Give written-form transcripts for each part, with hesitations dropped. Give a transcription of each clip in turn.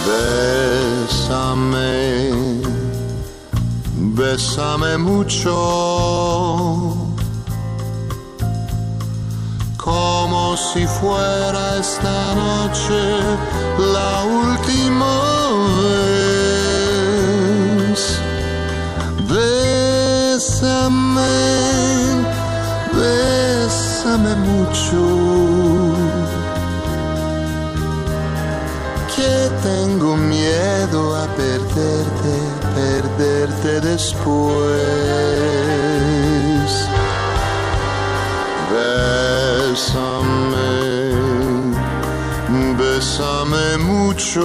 Bésame, bésame mucho, como si fuera esta noche la última vez. Bésame, bésame mucho, que tengo miedo a perderte, perderte después. Bésame, bésame mucho,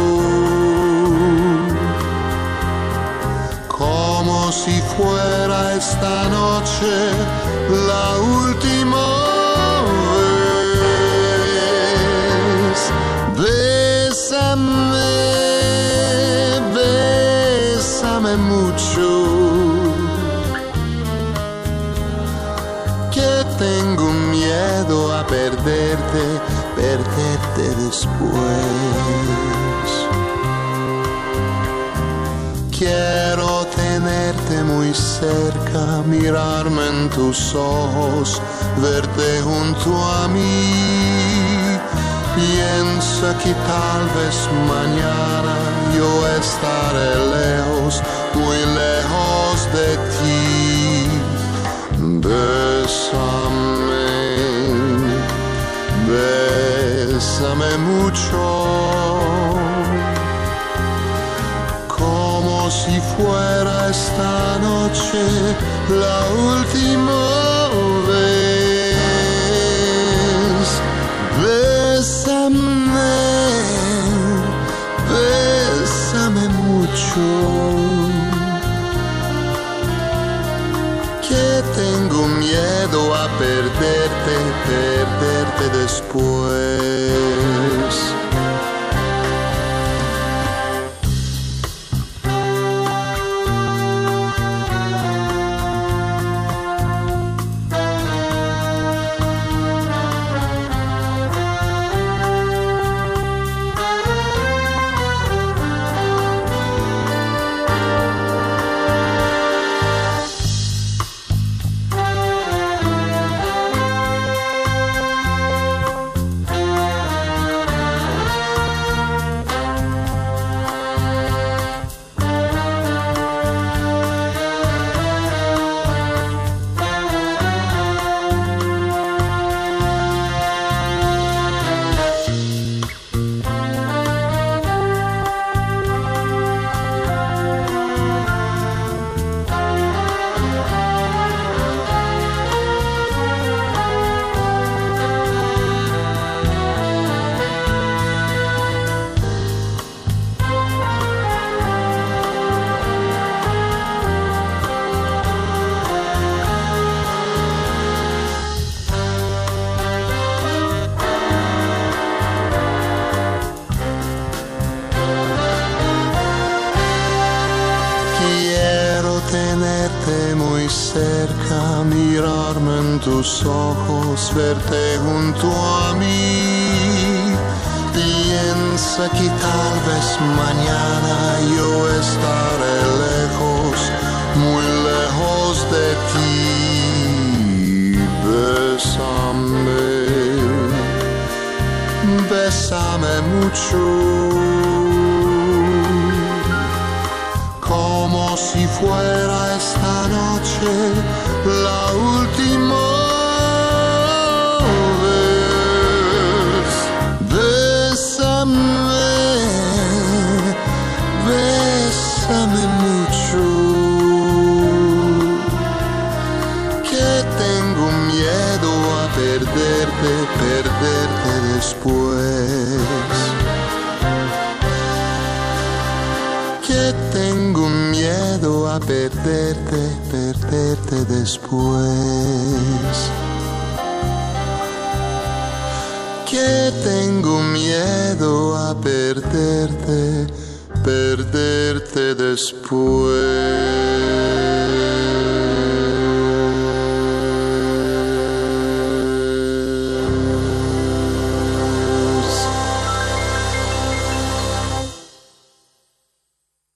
como si fuera esta noche la última vez. Bésame, bésame mucho, que tengo miedo a perderte, perderte después. Quiero tenerte muy cerca, mirarme en tus ojos, verte junto a mí. Piensa que tal vez mañana yo estaré lejos, muy lejos de ti. Bésame, bésame mucho, como si fuera esta noche la última vez. Bésame, bésame mucho, que tengo miedo a perderte, perderte después. Muy cerca, mirarme en tus ojos, verte junto a mí. Piensa que tal vez mañana yo estaré lejos, muy lejos de ti. Bésame, bésame mucho, como si fuera esta noche la última vez. Bésame, bésame mucho, que tengo miedo a perderte, perderte después. Que tengo miedo a perderte, perderte después. Que tengo miedo a perderte, perderte después.